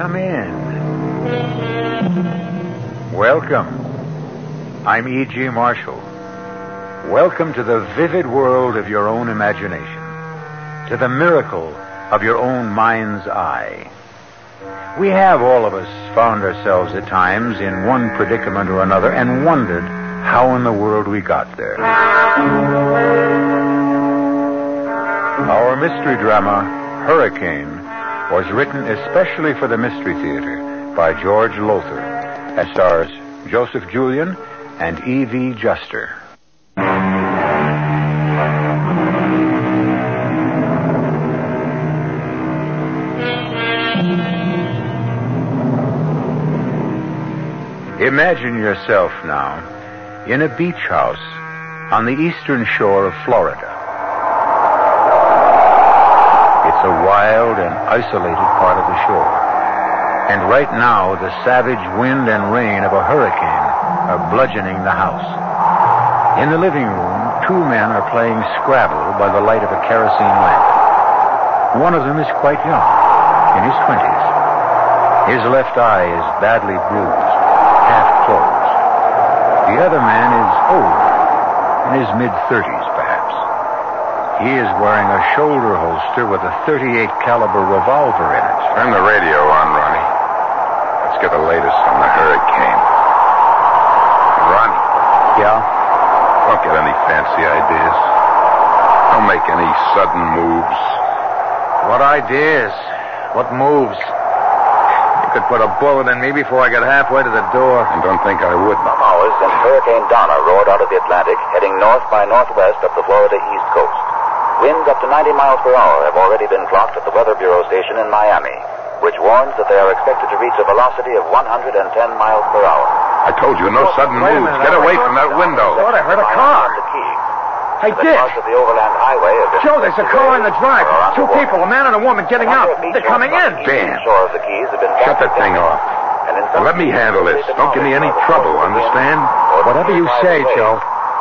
Come in. Welcome. I'm E.G. Marshall. Welcome to the vivid world of your own imagination, to the miracle of your own mind's eye. We have, all of us, found ourselves at times in one predicament or another and wondered how in the world we got there. Our mystery drama, Hurricane, was written especially for the Mystery Theater by George Lothar, and stars Joseph Julian and E.V. Juster. Imagine yourself now in a beach house on the eastern shore of Florida. It's a wild and isolated part of the shore. And right now, the savage wind and rain of a hurricane are bludgeoning the house. In the living room, two men are playing Scrabble by the light of a kerosene lamp. One of them is quite young, in his 20s. His left eye is badly bruised, half closed. The other man is older, in his mid-30s, perhaps. He is wearing a shoulder holster with a .38 caliber revolver in it. Turn the radio on, Ronnie. Let's get the latest on the hurricane. Ronnie. Yeah? Don't get any fancy ideas. Don't make any sudden moves. What ideas? What moves? You could put a bullet in me before I get halfway to the door. And don't think I wouldn't. Hours since Hurricane Donna roared out of the Atlantic, heading north by northwest up the Florida East Coast. Winds up to 90 miles per hour have already been clocked at the Weather Bureau station in Miami, which warns that they are expected to reach a velocity of 110 miles per hour. I told you, no sudden wait a moves. minute, Get away from that window. I thought I heard a car. I did. Parts of the overland highway have been Joe, there's a car in the drive. Two people, a man and a woman, getting out. They're coming in. Damn. Shore of the Keys have been Shut that thing off. Now let me handle this. Don't give me any trouble, understand? Whatever you say, Joe.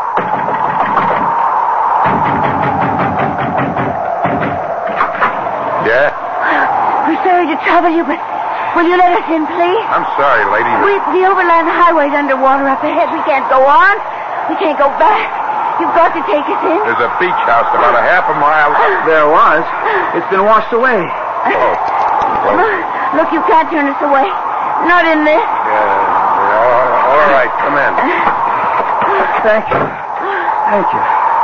Yeah? We're sorry to trouble you, but will you let us in, please? I'm sorry, lady. The overland highway's underwater up ahead. We can't go on. We can't go back. You've got to take us in. There's a beach house about a half a mile. There was. It's been washed away. Oh. Well, Look, you can't turn us away. Not in this. all right, come in. Thank you. Thank you.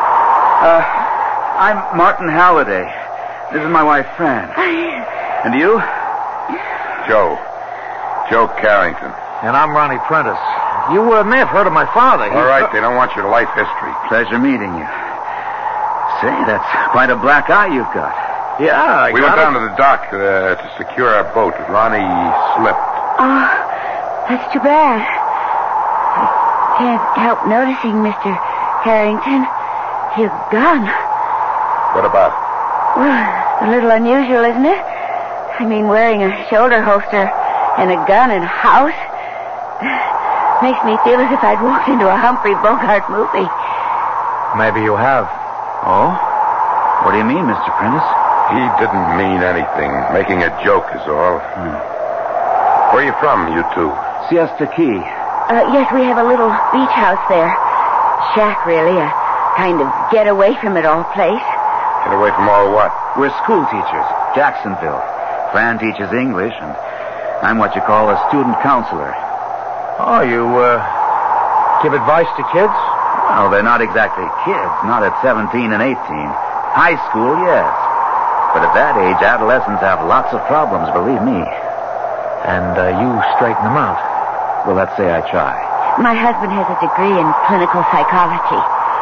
I'm Martin Halliday. This is my wife, Fran. And you? Joe Carrington. And I'm Ronnie Prentice. You may have heard of my father. All right, they don't want your life history. Pleasure meeting you. Say, that's quite a black eye you've got. Yeah, We went down to the dock to secure our boat. Ronnie slipped. Oh, that's too bad. I can't help noticing, Mr. Harrington. Your gun. What about it? Well, a little unusual, isn't it? I mean, wearing a shoulder holster and a gun in a house. Makes me feel as if I'd walked into a Humphrey Bogart movie. Maybe you have. Oh? What do you mean, Mr. Prentice? He didn't mean anything. Making a joke is all. Where are you from, you two? Siesta Key. Yes, we have a little beach house there. Shack, really. A kind of get away from it all place. Get away from all what? We're school teachers, Jacksonville. Fran teaches English, and I'm what you call a student counselor. Oh, you, give advice to kids? Well, they're not exactly kids, not at 17 and 18. High school, yes. But at that age, adolescents have lots of problems, believe me. And, you straighten them out. Well, let's say I try. My husband has a degree in clinical psychology.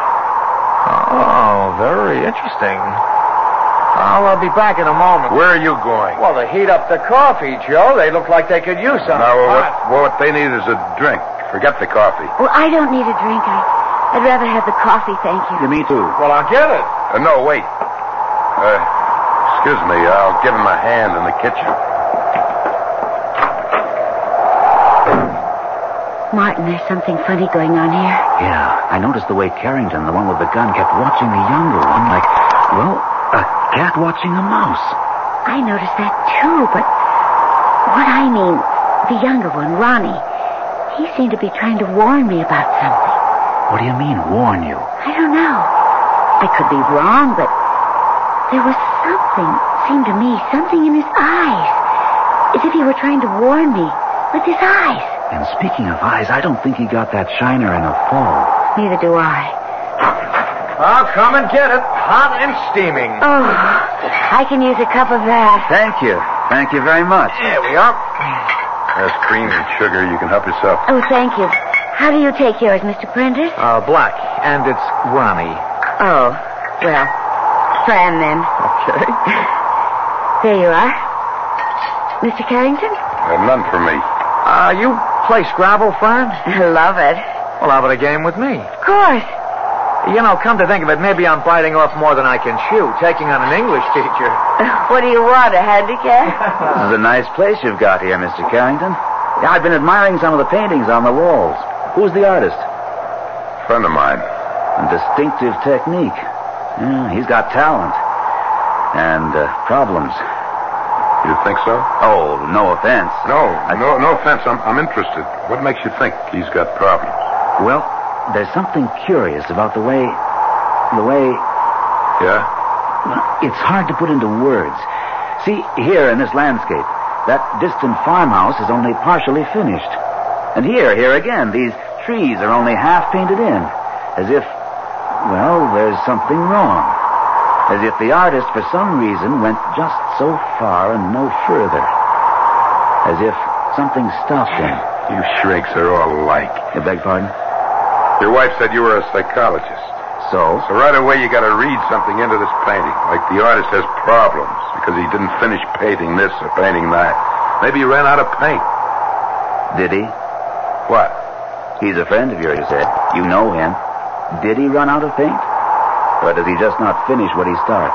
Oh, very interesting. I'll be back in a moment. Where are you going? Well, to heat up the coffee, Joe. They look like they could use something. No, what they need is a drink. Forget the coffee. Well, I don't need a drink. I'd rather have the coffee, thank you. Yeah, me too. Well, I'll get it. No, wait. Excuse me. I'll give him a hand in the kitchen. Martin, there's something funny going on here. Yeah, I noticed the way Carrington, the one with the gun, kept watching the younger one like, well, a cat watching a mouse. I noticed that, too, but what I mean, the younger one, Ronnie, he seemed to be trying to warn me about something. What do you mean, warn you? I don't know. I could be wrong, but there was something, seemed to me, something in his eyes. As if he were trying to warn me with his eyes. And speaking of eyes, I don't think he got that shiner in a fall. Neither do I. I'll come and get it. Hot and steaming. Oh, I can use a cup of that. Thank you. Thank you very much. There we are. There's cream and sugar. You can help yourself. Oh, thank you. How do you take yours, Mr. Prentice? Black. And it's Ronnie. Oh, well, Fran then. Okay. There you are. Mr. Carrington? None for me. You play Scrabble, Fran? I love it. Well, how about a game with me? Of course. You know, come to think of it, maybe I'm biting off more than I can chew, taking on an English teacher. What do you want, a handicap? This is a nice place you've got here, Mr. Carrington. Yeah, I've been admiring some of the paintings on the walls. Who's the artist? Friend of mine. A distinctive technique. Yeah, he's got talent. And problems. You think so? Oh, no offense. No offense. I'm interested. What makes you think he's got problems? Well, there's something curious about the way... Yeah? It's hard to put into words. See, here in this landscape, that distant farmhouse is only partially finished. And here again, these trees are only half painted in. As if, well, there's something wrong. As if the artist, for some reason, went just so far and no further. As if something stopped him. You shrieks are all alike. You beg pardon? Your wife said you were a psychologist. So? So right away you got to read something into this painting. Like the artist has problems because he didn't finish painting this or painting that. Maybe he ran out of paint. Did he? What? He's a friend of yours, you said. You know him. Did he run out of paint? Or does he just not finish what he starts?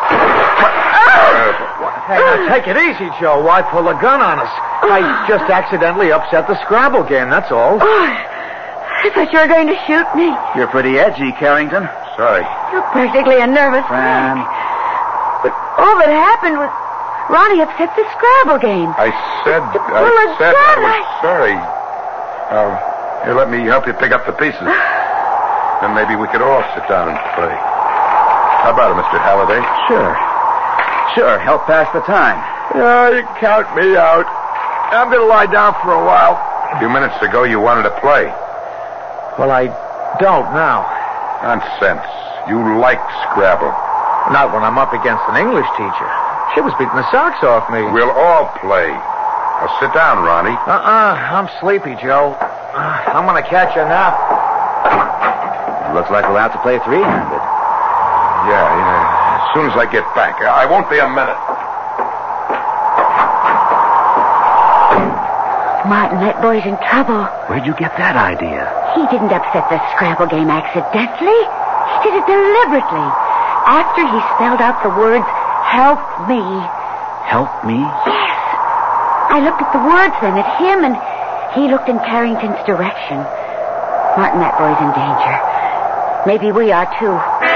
Hey, now take it easy, Joe. Why pull a gun on us? I just accidentally upset the Scrabble game, that's all. Oh, I thought you were going to shoot me. You're pretty edgy, Carrington. Sorry. You're practically a nervous Fran. wreck. But all that happened was Ronnie upset the Scrabble game. I said I was sorry. Here, let me help you pick up the pieces. Then maybe we could all sit down and play. How about it, Mr. Halliday? Sure, help pass the time. You count me out. I'm going to lie down for a while. A few minutes ago you wanted to play. Well, I don't now. Nonsense. You like Scrabble. Not when I'm up against an English teacher. She was beating the socks off me. We'll all play. Now sit down, Ronnie. I'm sleepy, Joe. I'm going to catch a nap. Looks like we'll have to play three-handed. Yeah. As soon as I get back. I won't be a minute. Martin, that boy's in trouble. Where'd you get that idea? He didn't upset the Scrabble game accidentally. He did it deliberately. After he spelled out the words, help me. Help me? Yes. I looked at the words then at him, and he looked in Carrington's direction. Martin, that boy's in danger. Maybe we are, too.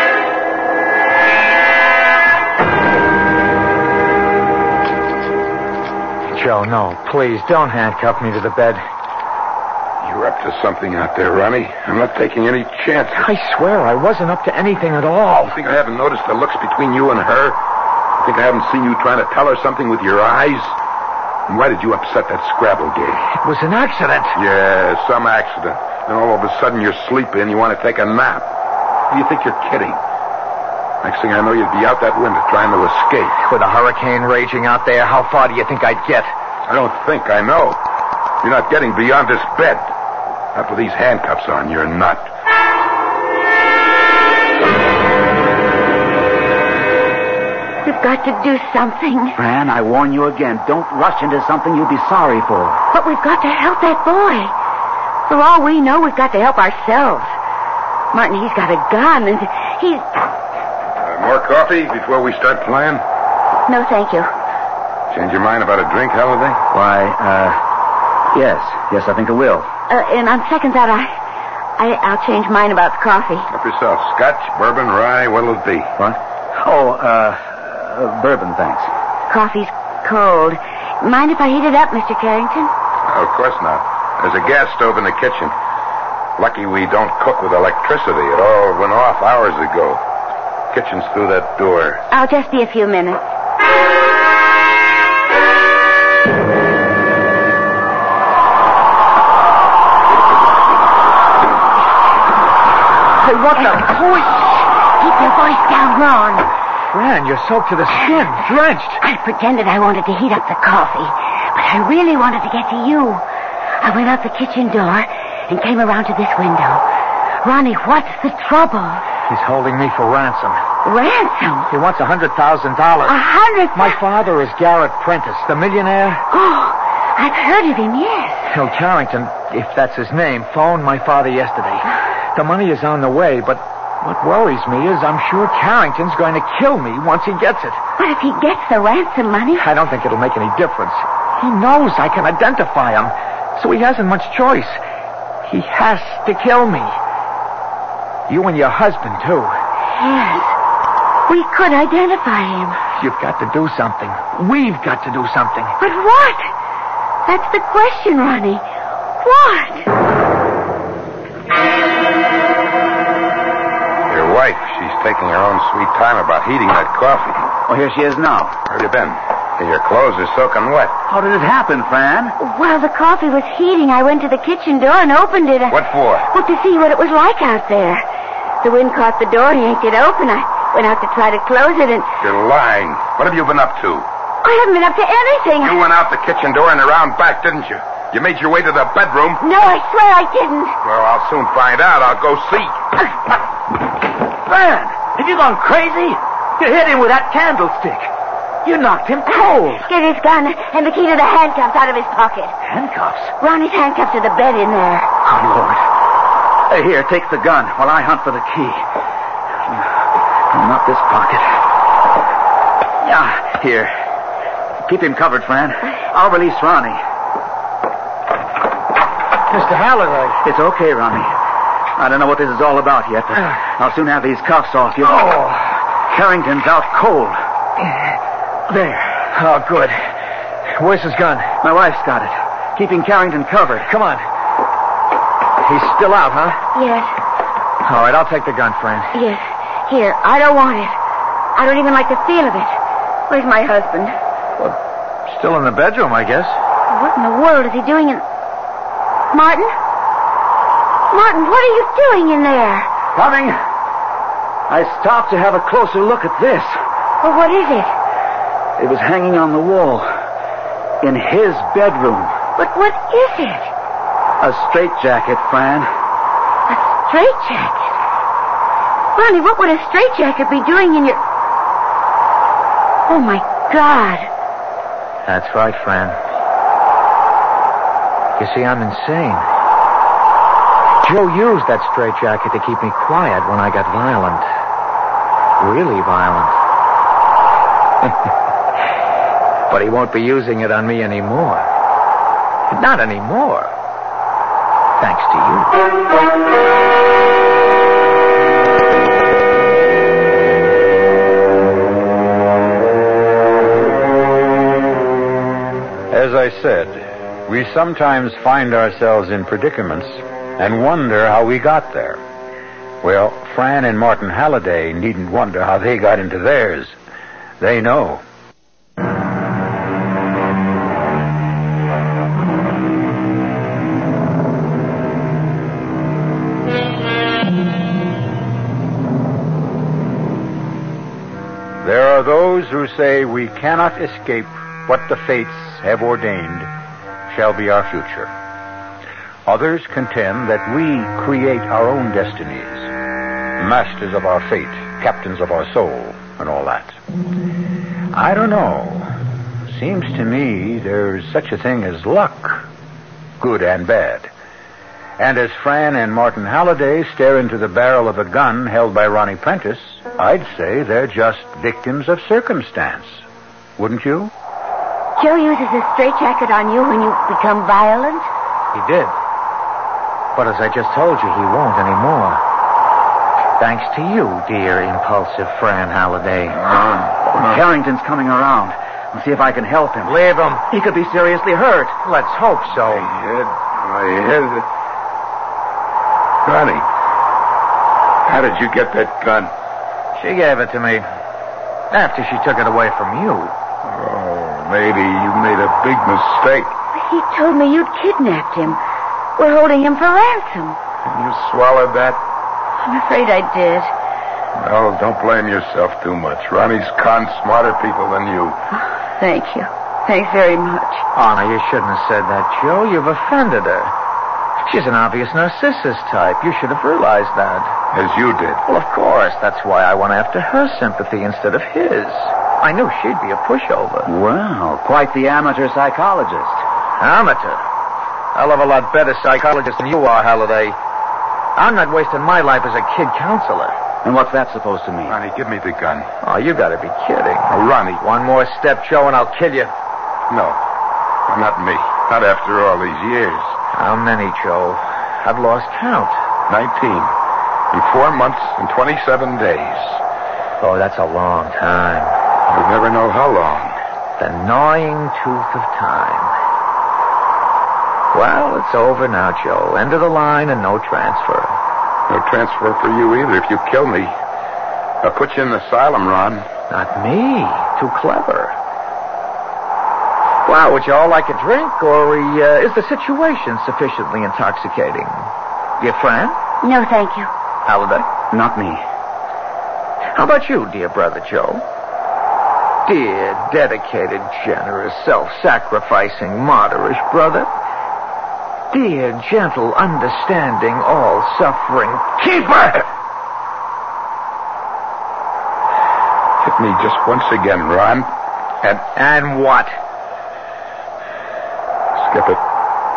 Joe, no, please, don't handcuff me to the bed. You're up to something out there, Ronnie. I'm not taking any chances. I swear I wasn't up to anything at all. You think I haven't noticed the looks between you and her? You think I haven't seen you trying to tell her something with your eyes? And why did you upset that Scrabble game? It was an accident. Yeah, some accident. Then all of a sudden you're sleepy and you want to take a nap. Do you think you're kidding? Next thing I know, you'd be out that window trying to escape. With a hurricane raging out there, how far do you think I'd get? I don't think. I know. You're not getting beyond this bed. Not with these handcuffs on, you're not. We've got to do something. Fran, I warn you again. Don't rush into something you'll be sorry for. But we've got to help that boy. For all we know, we've got to help ourselves. Martin, he's got a gun, and he's... More coffee before we start playing? No, thank you. Change your mind about a drink, Halliday? Why, yes, I think I will. And on second thought, I'll change mine about the coffee. Help yourself. Scotch, bourbon, rye, what'll it be? What? Oh, bourbon, thanks. Coffee's cold. Mind if I heat it up, Mr. Carrington? Of course not. There's a gas stove in the kitchen. Lucky we don't cook with electricity. It all went off hours ago. Kitchen's through that door. I'll just be a few minutes. Hey, what the... Keep your voice down, Ron. Fran, you're soaked to the skin, drenched. I pretended I wanted to heat up the coffee, but I really wanted to get to you. I went out the kitchen door and came around to this window. Ronnie, what's the trouble? He's holding me for ransom. Ransom? He wants $100,000. $100,000? My father is Garrett Prentice, the millionaire. Oh, I've heard of him, yes. Hill Carrington, if that's his name, phoned my father yesterday. The money is on the way, but what worries me is I'm sure Carrington's going to kill me once he gets it. But if he gets the ransom money... I don't think it'll make any difference. He knows I can identify him, so he hasn't much choice. He has to kill me. You and your husband, too. Yes. We could identify him. You've got to do something. We've got to do something. But what? That's the question, Ronnie. What? Your wife, she's taking her own sweet time about heating that coffee. Oh, here she is now. Where you been? Your clothes are soaking wet. How did it happen, Fran? While the coffee was heating, I went to the kitchen door and opened it. What for? Well, to see what it was like out there. The wind caught the door and yanked it open. I went out to try to close it and... You're lying. What have you been up to? I haven't been up to anything. You went out the kitchen door and around back, didn't you? You made your way to the bedroom. No, I swear I didn't. Well, I'll soon find out. I'll go see. Fran, have you gone crazy? You hit him with that candlestick. You knocked him cold. Get his gun and the key to the handcuffs out of his pocket. Handcuffs? Ronnie's handcuffed to the bed in there. Oh, Lord. Here, take the gun while I hunt for the key. Not this pocket. Yeah, here. Keep him covered, Fran. I'll release Ronnie. Mr. Halliday. It's okay, Ronnie. I don't know what this is all about yet, but I'll soon have these cuffs off you. Oh. Carrington's out cold. There. Oh, good. Where's his gun? My wife's got it. Keeping Carrington covered. Come on. He's still out, huh? Yes. All right, I'll take the gun, Fran. Yes. Here, I don't want it. I don't even like the feel of it. Where's my husband? Well, still in the bedroom, I guess. What in the world is he doing in... Martin? Martin, what are you doing in there? Coming. I stopped to have a closer look at this. Well, what is it? It was hanging on the wall. In his bedroom. But what is it? A straitjacket, Fran. A straitjacket? Ronnie, what would a straitjacket be doing in your... Oh, my God. That's right, Fran. You see, I'm insane. Joe used that straitjacket to keep me quiet when I got violent. Really violent. But he won't be using it on me anymore. Not anymore. Thanks to you. As I said, we sometimes find ourselves in predicaments and wonder how we got there. Well, Fran and Martin Halliday needn't wonder how they got into theirs. They know. There are those who say we cannot escape what the fates have ordained shall be our future. Others contend that we create our own destinies, masters of our fate, captains of our soul, and all that. I don't know. Seems to me there's such a thing as luck, good and bad. And as Fran and Martin Halliday stare into the barrel of a gun held by Ronnie Prentice, I'd say they're just victims of circumstance. Wouldn't you? Joe uses a straitjacket on you when you become violent? He did. But as I just told you, he won't anymore. Thanks to you, dear impulsive Fran Halliday. Carrington's coming around. and see if I can help him. Leave him. He could be seriously hurt. Let's hope so. My head. Ronnie, how did you get that gun? She gave it to me after she took it away from you. Oh, lady, you made a big mistake. He told me you'd kidnapped him. We're holding him for ransom. And you swallowed that? I'm afraid I did. Well, don't blame yourself too much. Ronnie's conned smarter people than you. Thank you. Thanks very much. Oh, now, you shouldn't have said that, Joe. You've offended her. She's an obvious narcissus type. You should have realized that. As you did. Well, of course. That's why I went after her sympathy instead of his. I knew she'd be a pushover. Well, quite the amateur psychologist. Amateur? Hell of a lot better psychologist than you are, Halliday. I'm not wasting my life as a kid counselor. And what's that supposed to mean? Ronnie, give me the gun. Oh, you gotta be kidding. Oh, Ronnie. One more step, Joe, and I'll kill you. No. Not me. Not after all these years. How many, Joe? I've lost count. 19. In 4 months and 27 days. Oh, that's a long time. You never know how long. The gnawing tooth of time. Well, it's over now, Joe. End of the line and no transfer. No transfer for you either. If you kill me, I'll put you in the asylum, Ron. Not me. Too clever. Well, would you all like a drink, or is the situation sufficiently intoxicating? Your friend? No, thank you. Halliday? Not me. How about you, dear brother Joe? Dear, dedicated, generous, self-sacrificing, martyrish brother. Dear, gentle, understanding, all-suffering keeper! Hit me just once again, Ron. And what? Skip it.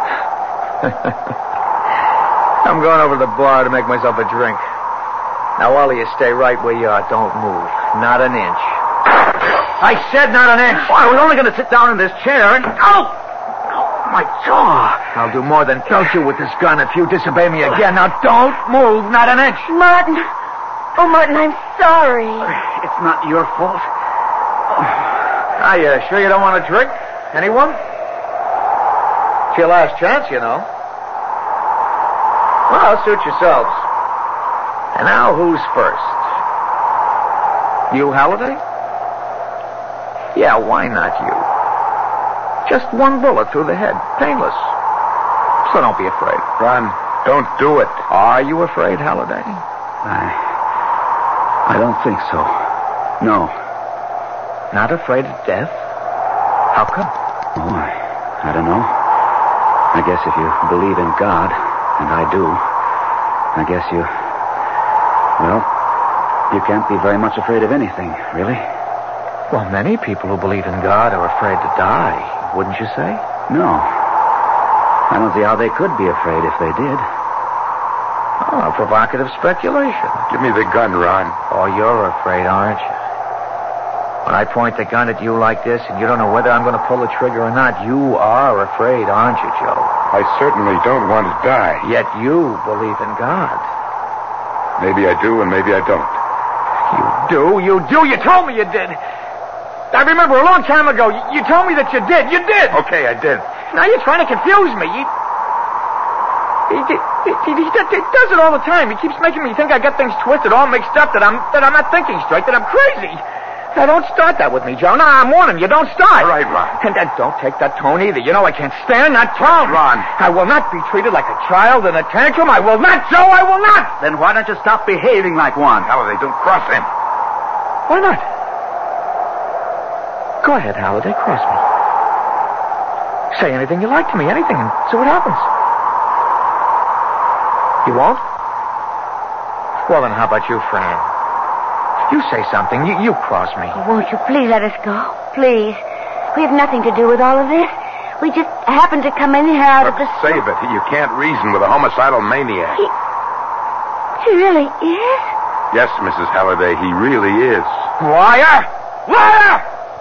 I'm going over to the bar to make myself a drink. Now, all of you stay right where you are. Don't move. Not an inch. I said not an inch. Oh, I was only going to sit down in this chair and... Oh! My jaw. I'll do more than kill you with this gun if you disobey me again. Now, don't move. Not an inch. Martin. Oh, Martin, I'm sorry. It's not your fault. Are you sure you don't want a drink? Anyone? It's your last chance, you know. Well, suit yourselves. And now, who's first? You, Halliday? Yeah, why not you? Just one bullet through the head. Painless. So don't be afraid. Ron, don't do it. Are you afraid, Halliday? I don't think so. No. Not afraid of death? How come? Oh, I don't know. I guess if you believe in God, and I do, I guess you... Well, you can't be very much afraid of anything, really. Well, many people who believe in God are afraid to die, wouldn't you say? No. I don't see how they could be afraid if they did. Oh, provocative speculation. Give me the gun, Ron. Oh, you're afraid, aren't you? When I point the gun at you like this and you don't know whether I'm going to pull the trigger or not, you are afraid, aren't you, Joe? I certainly don't want to die. Yet you believe in God. Maybe I do and maybe I don't. You do? You told me you did. I remember a long time ago, you told me that you did. You did. Okay, I did. Now you're trying to confuse me. He does it all the time. He keeps making me think I got things twisted, all mixed up, that I'm not thinking straight, that I'm crazy. Now, don't start that with me, Joe. Now, I'm warning you, don't start. All right, Ron. And don't take that tone either. You know I can't stand that tone. Ron. I will not be treated like a child in a tantrum. I will not, Joe. I will not. Then why don't you stop behaving like one? Halliday, don't cross him. Why not? Go ahead, Halliday. Cross me. Say anything you like to me, anything, and see what happens. You won't? Well, then how about you, Fran? You say something. You cross me. Oh, won't you please let us go? Please. We have nothing to do with all of this. We just happened to come in here out of the... Save it. You can't reason with a homicidal maniac. He really is? Yes, Mrs. Halliday, he really is. Liar! Liar!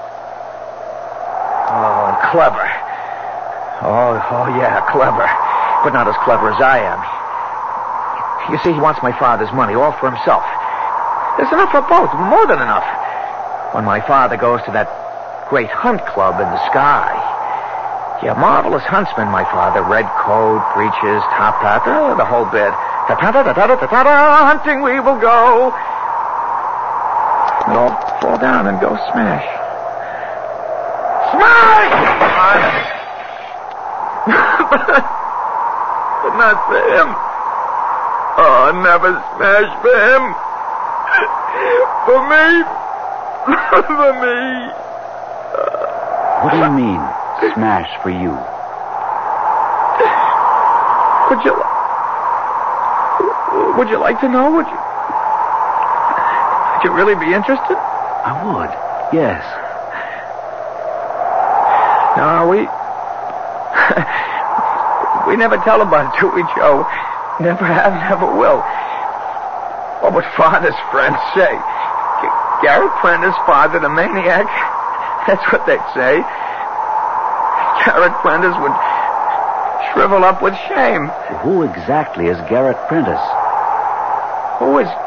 Oh, and clever. Oh, yeah, clever. But not as clever as I am. You see, he wants my father's money, all for himself. There's enough for both, more than enough. When my father goes to that great hunt club in the sky. Yeah, marvelous huntsman, my father. Red coat, breeches, top hat, the whole bit. Hunting we will go. And all fall down and go smash. Smash! But not for him. Oh, never smash for him. For me. For me. What do you mean, smash for you? Would you like to know? Would you really be interested? I would, yes. No, we never tell about it, do we, Joe? Never have, never will. Oh, but Father's friends say. Garrett Prentice fathered a maniac. That's what they'd say. Garrett Prentice would shrivel up with shame. Who exactly is Garrett Prentice? Who is...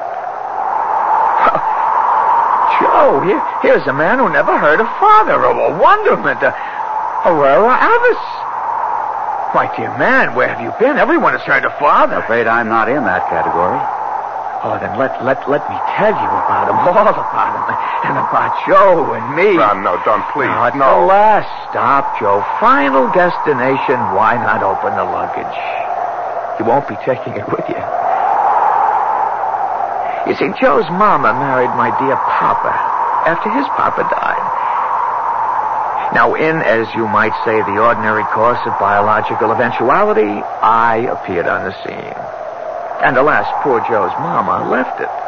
Joe, here's a man who never heard of Father, a wonderment, a rara avis. My dear man, where have you been? Everyone has heard of Father. I'm afraid I'm not in that category. Oh, then let me tell you about him, all about him, and about Joe and me. Ron, no, don't, please. No, it's the last stop, Joe. Final destination. Why not open the luggage? You won't be taking it with you. You see, Joe's mama married my dear Papa after his Papa died. Now, in, as you might say, the ordinary course of biological eventuality, I appeared on the scene. And alas, poor Joe's mama left it.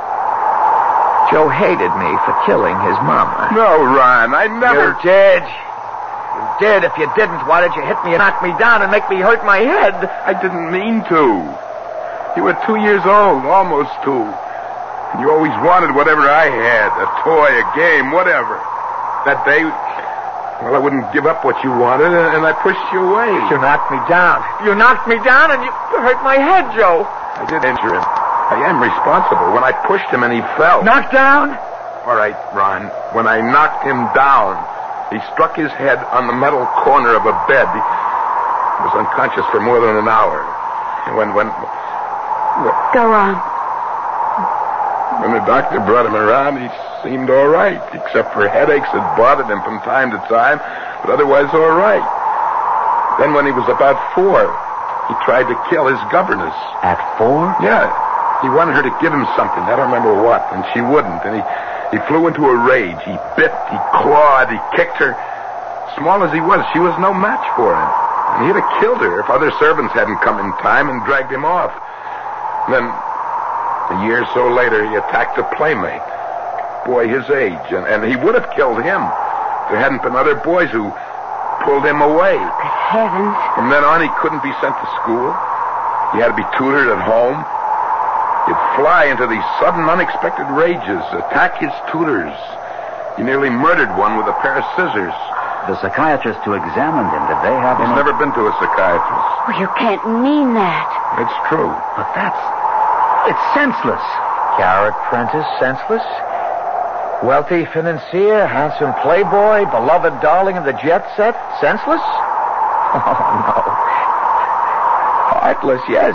Joe hated me for killing his mama. No, Ron, I never... You did. You did. If you didn't, why did you hit me and knock me down and make me hurt my head? I didn't mean to. You were 2 years old, almost 2. And you always wanted whatever I had, a toy, a game, whatever. That day, well, I wouldn't give up what you wanted, and I pushed you away. You knocked me down. You knocked me down, and you hurt my head, Joe. I did injure him. I am responsible. When I pushed him and he fell. Knocked down? All right, Ron. When I knocked him down, he struck his head on the metal corner of a bed. He was unconscious for more than an hour. And when Go on. When the doctor brought him around, he seemed all right, except for headaches that bothered him from time to time, but otherwise all right. Then when he was about 4, he tried to kill his governess. At 4? Yeah. He wanted her to give him something. I don't remember what, and she wouldn't. And he flew into a rage. He bit, he clawed, he kicked her. Small as he was, she was no match for him. And he'd have killed her if other servants hadn't come in time and dragged him off. And then, a year or so later, he attacked a playmate. Boy his age, and he would have killed him. There hadn't been other boys who pulled him away. Good heavens. From then on, he couldn't be sent to school. He had to be tutored at home. He'd fly into these sudden, unexpected rages, attack his tutors. He nearly murdered one with a pair of scissors. The psychiatrist who examined him, did they have He's never been to a psychiatrist. Oh, you can't mean that. It's true. But it's senseless. Garrett Prentice, senseless? Wealthy financier, handsome playboy, beloved darling of the jet set, senseless? Oh, no. Heartless, yes.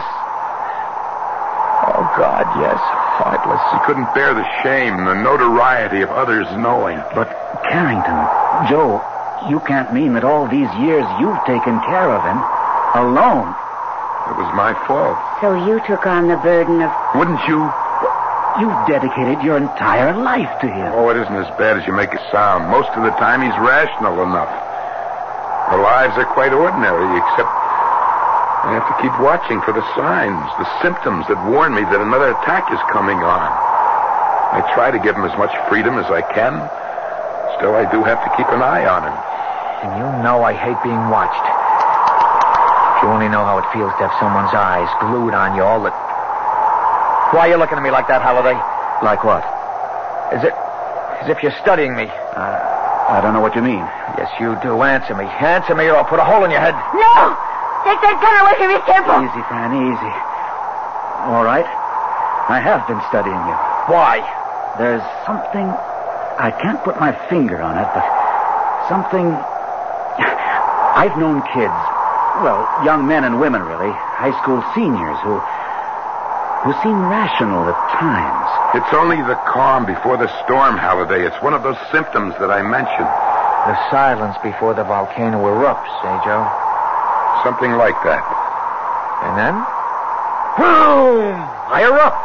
Oh, God, yes, heartless. He couldn't bear the shame, the notoriety of others knowing. But, Carrington, Joe, you can't mean that all these years you've taken care of him alone. It was my fault. So you took on the burden of... Wouldn't you? You've dedicated your entire life to him. Oh, it isn't as bad as you make it sound. Most of the time, he's rational enough. Our lives are quite ordinary, except I have to keep watching for the signs, the symptoms that warn me that another attack is coming on. I try to give him as much freedom as I can. Still, I do have to keep an eye on him. And you know I hate being watched. You only know how it feels to have someone's eyes glued on you all the... Why are you looking at me like that, Halliday? Like what? As if you're studying me. I don't know what you mean. Yes, you do. Answer me. Answer me or I'll put a hole in your head. No! Take that gun away from your temple! Easy, Fran, easy. All right. I have been studying you. Why? There's something... I can't put my finger on it, but something... I've known kids, well, young men and women, really, high school seniors who seem rational at times. It's only the calm before the storm, Halliday. It's one of those symptoms that I mentioned. The silence before the volcano erupts, eh, Joe? Something like that. And then? Boom! I erupt.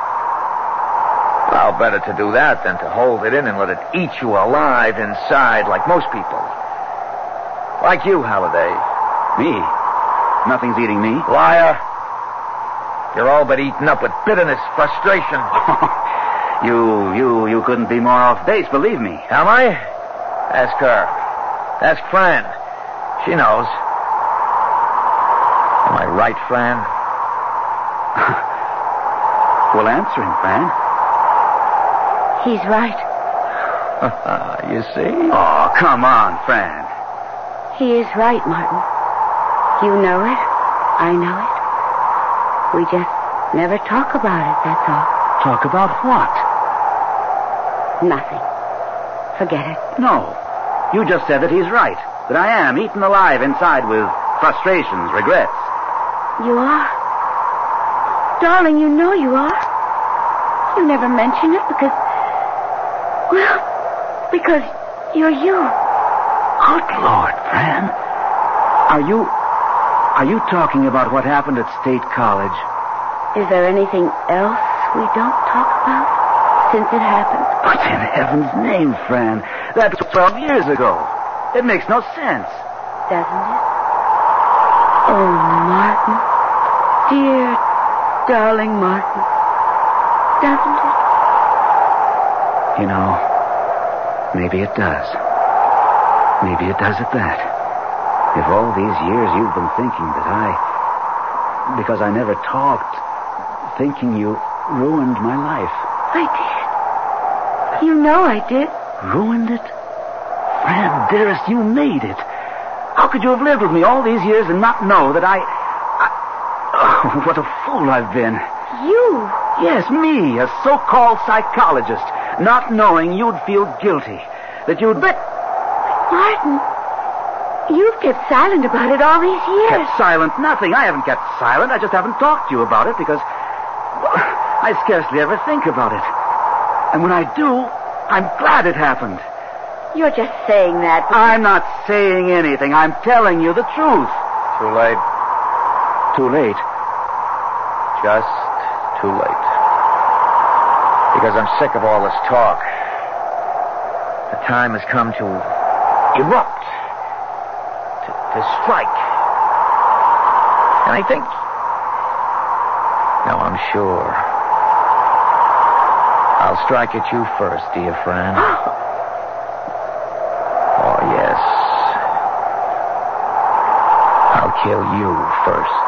Well, better to do that than to hold it in and let it eat you alive inside like most people. Like you, Halliday. Me? Nothing's eating me. Liar. You're all but eaten up with bitterness, frustration. You couldn't be more off base, believe me. Am I? Ask her. Ask Fran. She knows. Am I right, Fran? Well, answer him, Fran. He's right. You see? Oh, come on, Fran. He is right, Martin. You know it. I know it. We just never talk about it, that's all. Talk about what? Nothing. Forget it. No. You just said that he's right. That I am eaten alive inside with frustrations, regrets. You are? Darling, you know you are. You never mention it because you're you. Good Lord, Fran. Are you talking about what happened at State College? Is there anything else we don't talk about since it happened? But in heaven's name, Fran, that's 12 years ago. It makes no sense. Doesn't it? Oh, Martin. Dear, darling Martin. Doesn't it? You know, maybe it does. Maybe it does at that. If all these years you've been thinking that because I never talked, thinking you ruined my life. I did. You know I did. Ruined it? Fran, dearest, you made it. How could you have lived with me all these years and not know that Oh, what a fool I've been. You? Yes, me, a so-called psychologist, not knowing you'd feel guilty. That you'd... But, Martin, you've kept silent about it all these years. Kept silent? Nothing. I haven't kept silent. I just haven't talked to you about it because I scarcely ever think about it. And when I do, I'm glad it happened. You're just saying that. I'm not saying anything. I'm telling you the truth. Too late. Too late? Just too late. Because I'm sick of all this talk. The time has come to erupt. To strike. And I think... No, I'm sure. I'll strike at you first, dear friend. Oh, yes. I'll kill you first.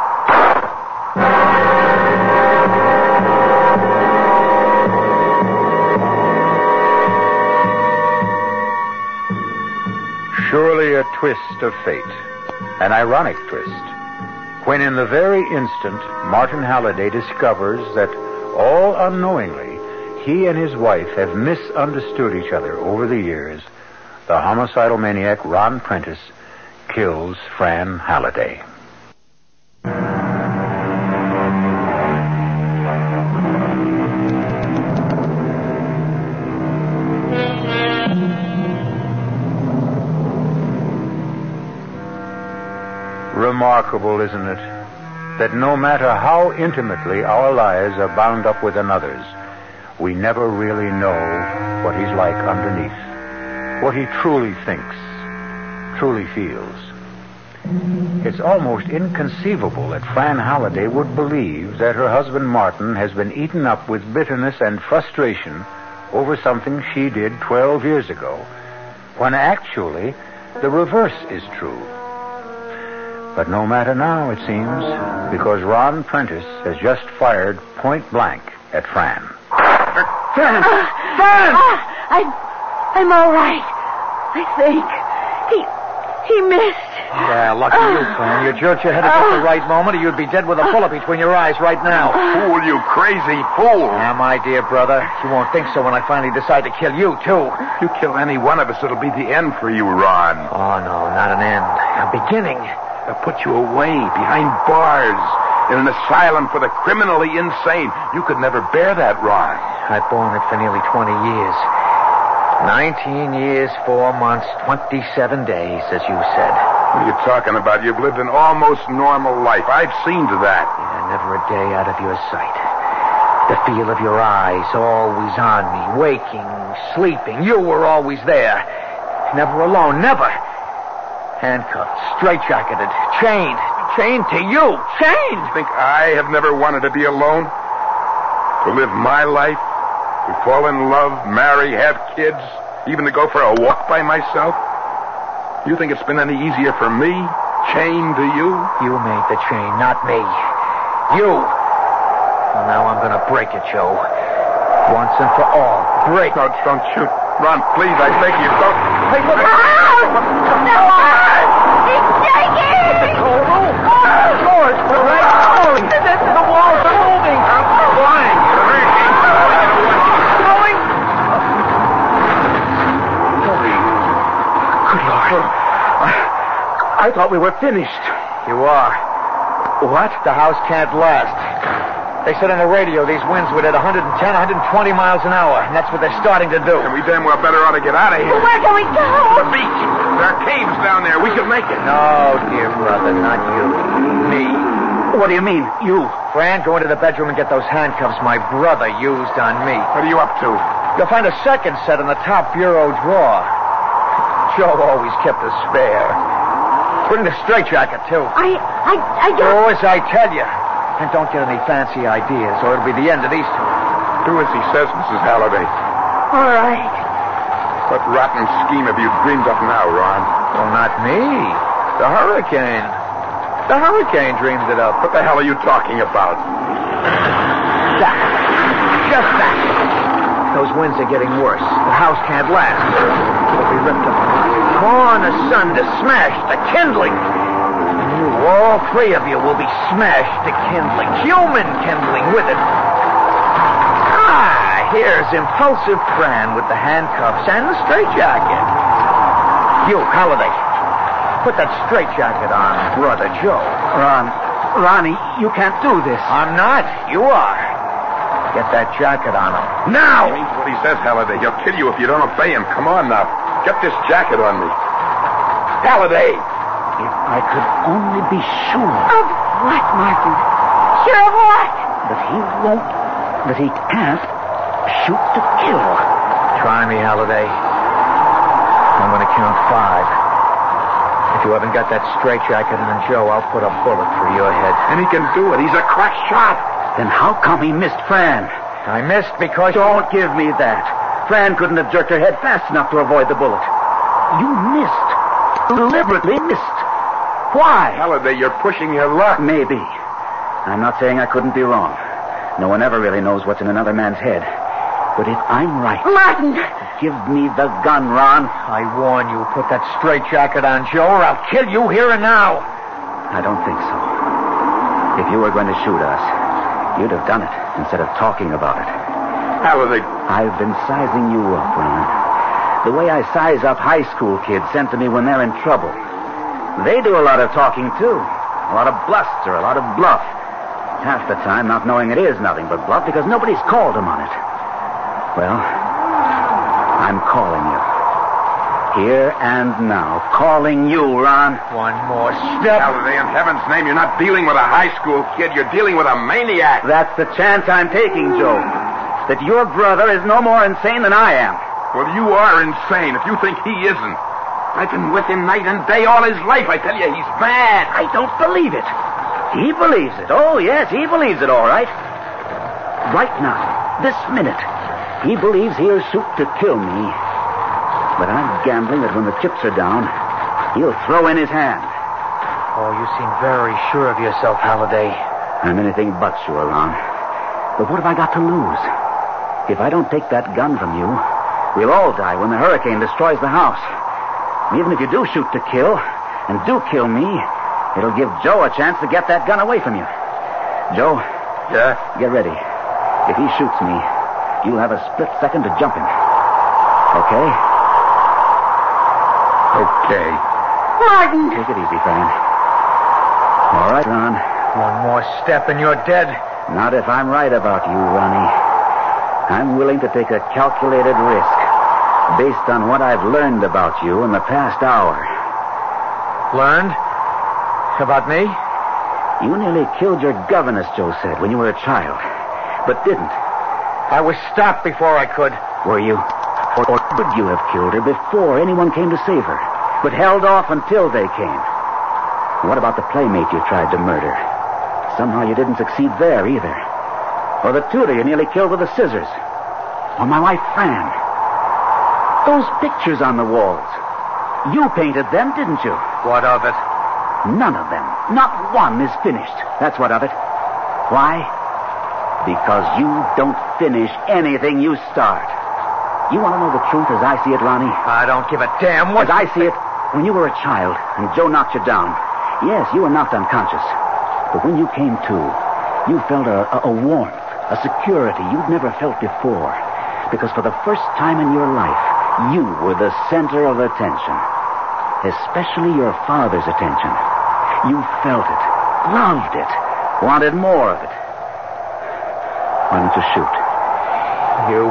Surely a twist of fate. An ironic twist. When in the very instant Martin Halliday discovers that, all unknowingly, he and his wife have misunderstood each other over the years, the homicidal maniac Ron Prentice kills Fran Halliday. Remarkable, isn't it, that no matter how intimately our lives are bound up with another's, we never really know what he's like underneath, what he truly thinks, truly feels. It's almost inconceivable that Fran Halliday would believe that her husband Martin has been eaten up with bitterness and frustration over something she did 12 years ago, when actually the reverse is true. But no matter now, it seems, because Ron Prentice has just fired point blank at Fran. Fran! Fran! I'm all right, I think. He missed. Yeah, lucky you, Fran. You jerked your head at just the right moment, or you'd be dead with a bullet between your eyes right now. Fool, you crazy fool. Yeah, my dear brother. You won't think so when I finally decide to kill you, too. If you kill any one of us, it'll be the end for you, Ron. Oh, no, not an end. A beginning. They'll put you away behind bars in an asylum for the criminally insane. You could never bear that, Ron. I've borne it for nearly 20 years. 19 years, 4 months, 27 days, as you said. What are you talking about? You've lived an almost normal life. I've seen to that. Yeah, never a day out of your sight. The feel of your eyes always on me, waking, sleeping. You were always there. Never alone, never. Handcuffed, straitjacketed, chained to you, chained. You think I have never wanted to be alone? To live my life? To fall in love, marry, have kids? Even to go for a walk by myself? You think it's been any easier for me, chained to you? You made the chain, not me. You. Well, now I'm going to break it, Joe. Once and for all. Break it. No, don't shoot. Ron, please, I beg you, don't. Hey, look. No! It's shaking! The whole room. George, the right. The walls are moving. I'm flying. Good Lord. I thought we were finished. You are. What? The house can't last. They said on the radio these winds would hit 110, 120 miles an hour, and that's what they're starting to do. And we damn well better ought to get out of here. Well, where can we go? The beach. There are caves down there. We can make it. No, dear brother, not you. Me. What do you mean, you? Fran, go into the bedroom and get those handcuffs my brother used on me. What are you up to? You'll find a second set in the top bureau drawer. Joe always kept a spare. Put in the straitjacket, too. I don't... Do as I tell you. And don't get any fancy ideas, or it'll be the end of these two. Do as he says, Mrs. Halliday. All right. What rotten scheme have you dreamed up now, Ron? Well, not me. The hurricane. The hurricane dreamed it up. What the hell are you talking about? That. Just that. Those winds are getting worse. The house can't last. It'll be ripped apart. Torn asunder, smashed to kindling. You, all three of you, will be smashed to kindling. Human kindling with it. Ah, here's impulsive Fran with the handcuffs and the straitjacket. You, Halliday, put that straitjacket on, Brother Joe. Ronnie, you can't do this. I'm not. You are. Get that jacket on him. Now! He means what he says, Halliday. He'll kill you if you don't obey him. Come on now. Get this jacket on me. Halliday! If I could only be sure Of what, Martin? Sure of what? that he can't shoot to kill. Try me, Halliday. I'm going to count 5. If you haven't got that straitjacket on Joe, I'll put a bullet through your head. And he can do it. He's a crack shot. Then how come he missed Fran? I missed because... Don't give me that. Fran couldn't have jerked her head fast enough to avoid the bullet. You missed. Deliberately missed. Why? Halliday, you're pushing your luck. Maybe. I'm not saying I couldn't be wrong. No one ever really knows what's in another man's head. But if I'm right... Martin! Give me the gun, Ron. I warn you, put that straitjacket on Joe or I'll kill you here and now. I don't think so. If you were going to shoot us, you'd have done it instead of talking about it. Halliday. I've been sizing you up, Ron. The way I size up high school kids sent to me when they're in trouble. They do a lot of talking, too. A lot of bluster, a lot of bluff. Half the time not knowing it is nothing but bluff because nobody's called them on it. Well, I'm calling you. Here and now. Calling you, Ron. One more step. Halliday, in heaven's name, you're not dealing with a high school kid. You're dealing with a maniac. That's the chance I'm taking, Joe. That your brother is no more insane than I am. Well, you are insane if you think he isn't. I've been with him night and day all his life. I tell you, he's mad. I don't believe it. He believes it. Oh, yes, he believes it, all right. Right now, this minute, he believes he'll shoot to kill me. But I'm gambling that when the chips are down, he'll throw in his hand. Oh, you seem very sure of yourself, Halliday. I'm anything but sure, Ron. But what have I got to lose? If I don't take that gun from you, we'll all die when the hurricane destroys the house. And even if you do shoot to kill, and do kill me, it'll give Joe a chance to get that gun away from you. Joe? Yeah? Get ready. If he shoots me, you'll have a split second to jump him. Okay? Okay. Martin! Take it easy, Fran. All right, Ron. One more step and you're dead. Not if I'm right about you, Ronnie. I'm willing to take a calculated risk based on what I've learned about you in the past hour. Learned? About me? You nearly killed your governess, Joe said, when you were a child. But didn't. I was stopped before I could. Were you? Or could you have killed her before anyone came to save her, but held off until they came? What about the playmate you tried to murder? Somehow you didn't succeed there either. Or the tutor you nearly killed with the scissors. Or my wife, Fran. Those pictures on the walls. You painted them, didn't you? What of it? None of them. Not one is finished. That's what of it. Why? Because you don't finish anything you start. You want to know the truth as I see it, Ronnie? I don't give a damn what... As I see it, when you were a child and Joe knocked you down, yes, you were knocked unconscious. But when you came to, you felt a warmth, a security you'd never felt before. Because for the first time in your life, you were the center of attention. Especially your father's attention. You felt it, loved it, wanted more of it. Why don't you shoot? You...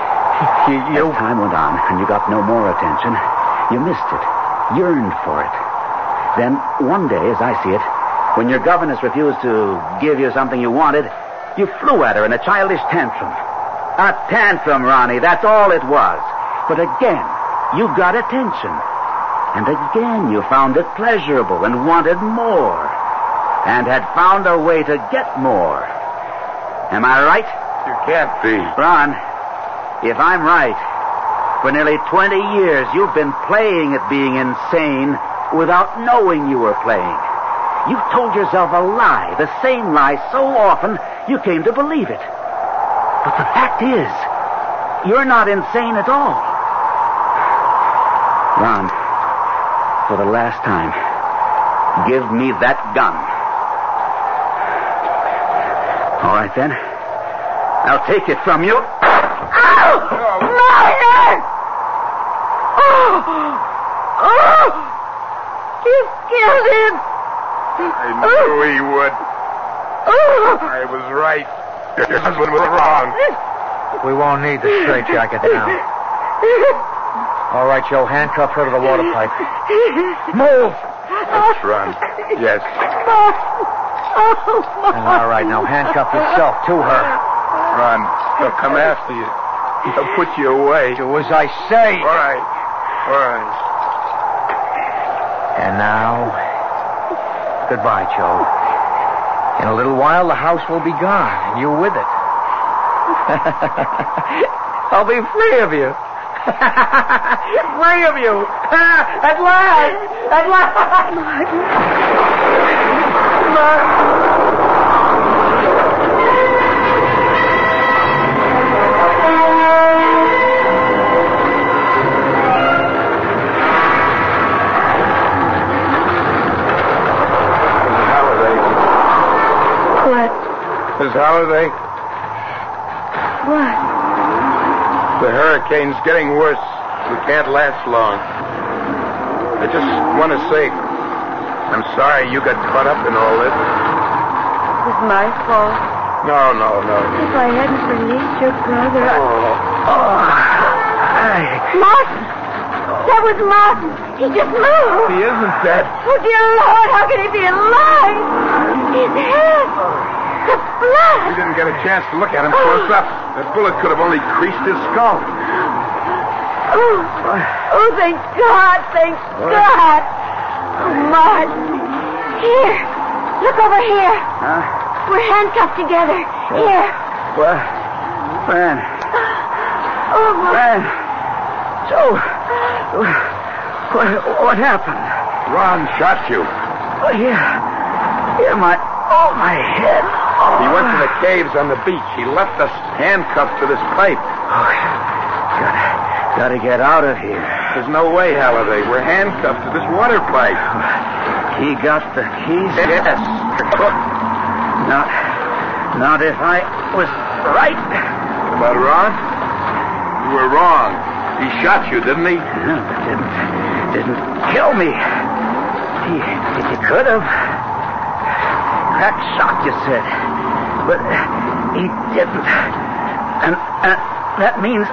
As time went on and you got no more attention, you missed it, yearned for it. Then, one day, as I see it, when your governess refused to give you something you wanted, you flew at her in a childish tantrum. A tantrum, Ronnie, that's all it was. But again, you got attention. And again, you found it pleasurable and wanted more. And had found a way to get more. Am I right? You can't be. Ron, if I'm right, for nearly 20 years, you've been playing at being insane without knowing you were playing. You've told yourself a lie, the same lie so often you came to believe it. But the fact is, you're not insane at all. Ron, for the last time, give me that gun. All right, then. I'll take it from you. Ow! Martin! Oh! You killed him! I knew he would. I was right. Your husband was wrong. We won't need the straitjacket now. All right, Joe, handcuff her to the water pipe. Move! Let's run. Yes. All right, now handcuff yourself to her. Run. They'll come after you. They'll put you away. Do as I say. All right. All right. And now, goodbye, Joe. In a little while, the house will be gone, and you with it. I'll be free of you. Free of you. At last. At last. Martin. Miss Halliday? What? The hurricane's getting worse. We can't last long. I just want to say, I'm sorry you got caught up in all this. It was my fault. No. If I hadn't released your brother, Martin! That was Martin. He just moved. He isn't dead. Oh, dear Lord, how can he be alive? His head. The blood. We didn't get a chance to look at him close up. That bullet could have only creased his skull. Oh, thank God, thank God. Oh, Martin. Here, look over here. Huh? We're handcuffed together. Here. What? Fran. Oh, Martin. Fran. Joe. What happened? Ron shot you. Oh, yeah, my head. Oh. He went to the caves on the beach. He left us handcuffed to this pipe. Oh, gotta get out of here. There's no way, Halliday. We're handcuffed to this water pipe. He got the keys? Yes. Not if I was right. About Ron? You were wrong. He shot you, didn't he? No, but didn't kill me. He could have. Crack shot, you said. But he didn't. And that means...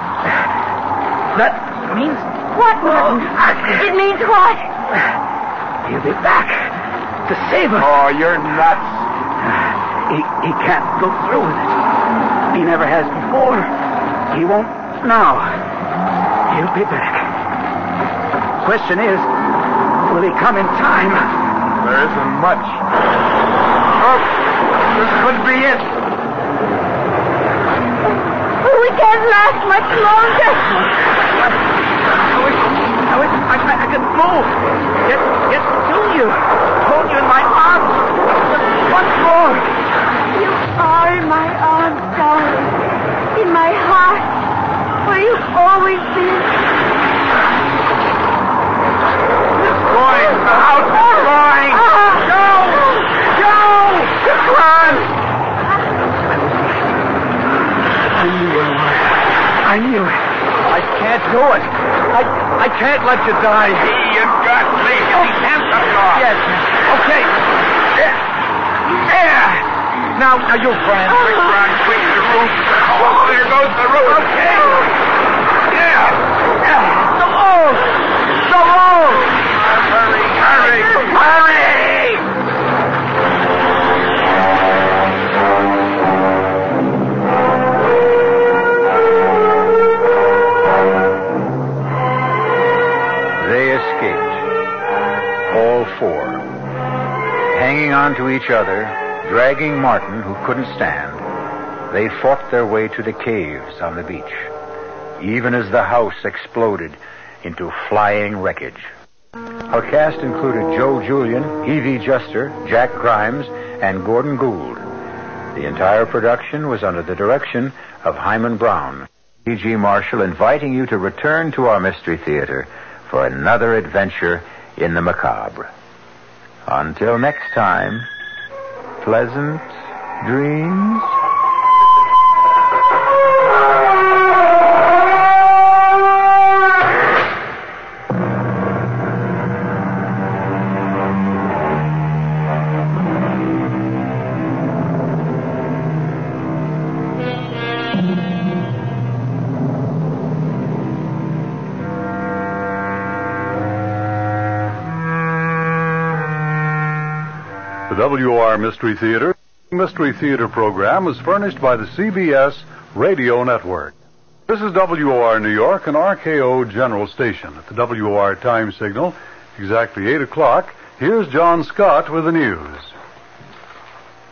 What, Martin? It means what? He'll be back to save us. Oh, you're nuts. He can't go through with it. He never has before. He won't now. He'll be back. Question is, will he come in time? There isn't much. Oh, this could be it. We can't last much longer. I can move. Get to you. Hold you in my arms. Once more. You are in my arms, darling. In my heart. Where you've always been. It's going. The house is going. Joe! Come on! I knew it. I can't do it. I can't let you die. You got me. Get these hands up, Law. Yes. Okay. There. Now you're fine. Quick, Ron, quick, the roof. Oh, there goes the roof. Okay. Yeah. So long. Hurry. They escaped. All four. Hanging on to each other, dragging Martin, who couldn't stand, they fought their way to the caves on the beach, even as the house exploded into flying wreckage. Our cast included Joe Julian, Evie Juster, Jack Grimes, and Gordon Gould. The entire production was under the direction of Hyman Brown. E.G. Marshall inviting you to return to our Mystery Theater for another adventure in the macabre. Until next time, pleasant dreams. The WOR Mystery Theater program is furnished by the CBS Radio Network. This is WOR New York, an RKO General Station. At the WOR time signal, exactly 8 o'clock, here's John Scott with the news.